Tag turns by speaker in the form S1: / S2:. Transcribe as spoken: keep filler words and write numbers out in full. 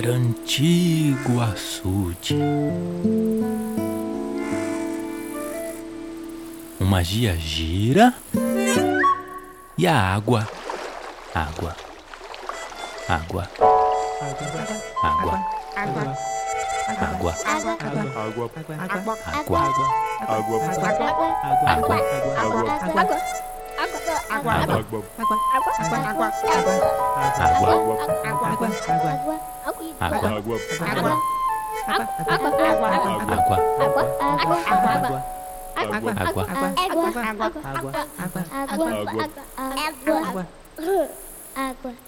S1: antigo açude. Uma magia gira e a água, água, água, água, água, água, água, água, água, água, água, água, água, água, água, água.